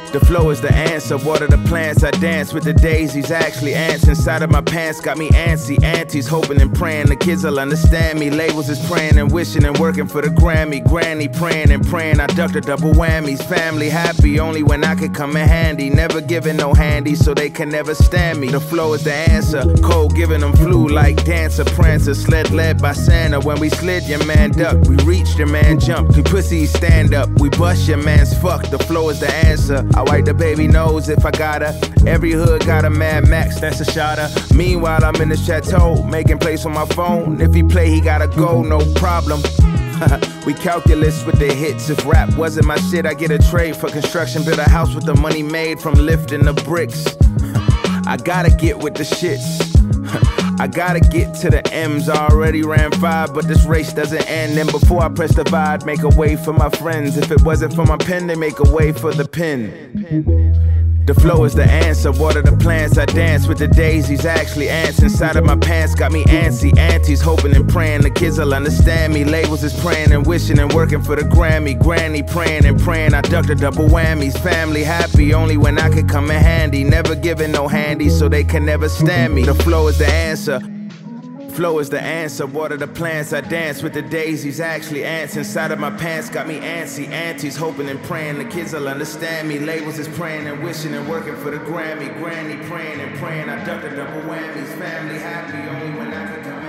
The flow is the answer, water the plants, I dance with the daisies, actually ants inside of my pants got me antsy, aunties hoping and praying the kids will understand me, labels is praying and wishing and working for the Grammy, granny praying and praying, I ducked the double whammies, family happy only when I could come in handy, never giving no handy so they can never stand me, the flow is the answer, cold giving them flu like dancer, prancer, sled led by Santa, when we slid your man ducked, we reached your man jumped, we pussies stand up, we bust your man's fuck, the flow is the answer. I wipe the baby nose if I gotta. Every hood got a Mad Max, that's a shotter. Meanwhile, I'm in the chateau, making plays on my phone. If he play, he gotta go, no problem. We calculus with the hits. If rap wasn't my shit, I get a trade for construction. Build a house with the money made from lifting the bricks. I gotta get with the shits. I gotta get to the M's, I already ran 5, but this race doesn't end. And before I press the vibe, make a way for my friends. If it wasn't for my pen, they make a way for the pen. The flow is the answer, water the plants, I dance with the daisies, actually ants inside of my pants got me antsy, aunties hoping and praying the kids will understand me, labels is praying and wishing and working for the Grammy, granny praying and praying, I ducked the double whammies, family happy only when I could come in handy, never giving no handy so they can never stand me, the flow is the answer. Flow is the answer, water the plants, I dance with the daisies, actually ants inside of my pants got me antsy, aunties hoping and praying the kids will understand me, labels is praying and wishing and working for the Grammy, granny praying and praying, I ducked the double whammies, family happy only when I could come in.